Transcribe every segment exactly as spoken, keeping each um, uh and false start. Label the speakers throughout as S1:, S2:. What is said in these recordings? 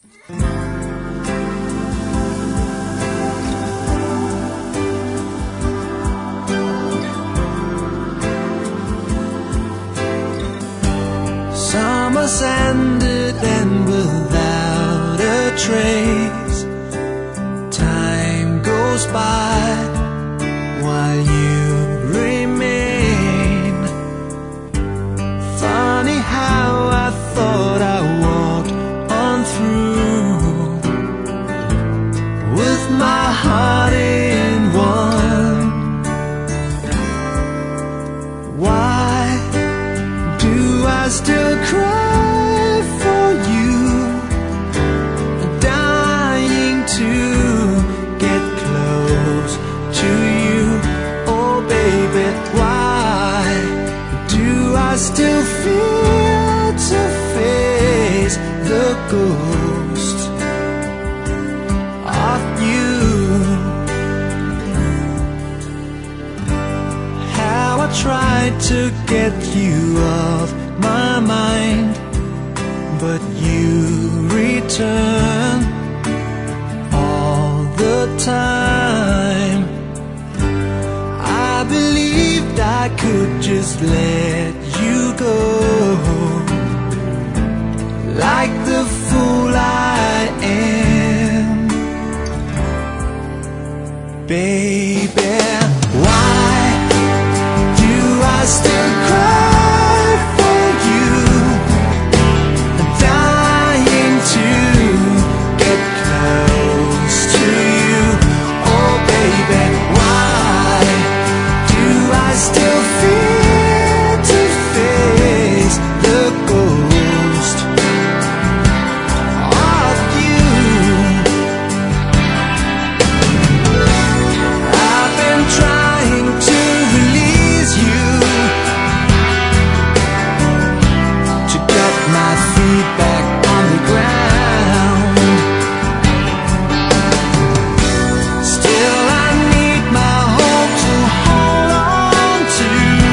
S1: Summer's ended and without a trace, time goes by while you remain. Funny how I thought I walked on through with my heart in one. Why do I still cry for you, dying to get close to you? Oh baby, why do I still fear to face the ghost of you? How I tried to get you off my mind, but you return all the time. I believed I could just let you go, like the fool I am. Baby, why do I still cry for you, dying to get close to you? Oh baby, why do I still fear to face the ghost of you? I've been trying to release you, to get my feet back on the ground. Still I need my hope to hold on to,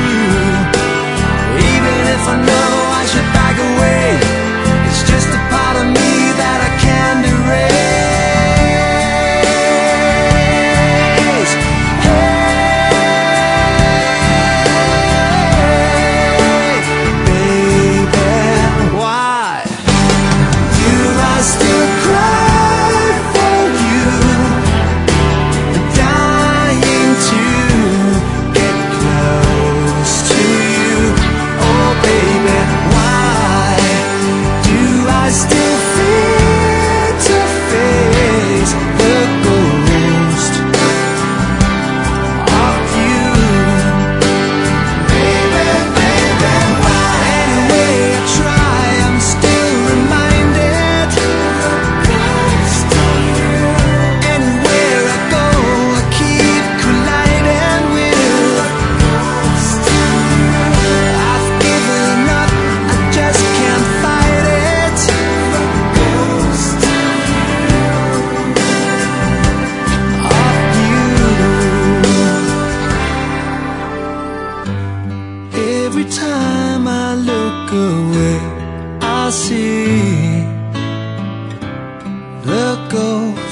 S1: even if I know I should back away. It's just a part of me that I can't erase. Hey, baby, why do I still cry for you, dying to get close to you? Oh baby, why do I still fear to face the ghost of you? Baby, baby, why? Anyway I try, I'm still reminded. Anywhere I go, I keep colliding with. I've given up, I just can't fight it. Of you. Every time I look away, I see the ghost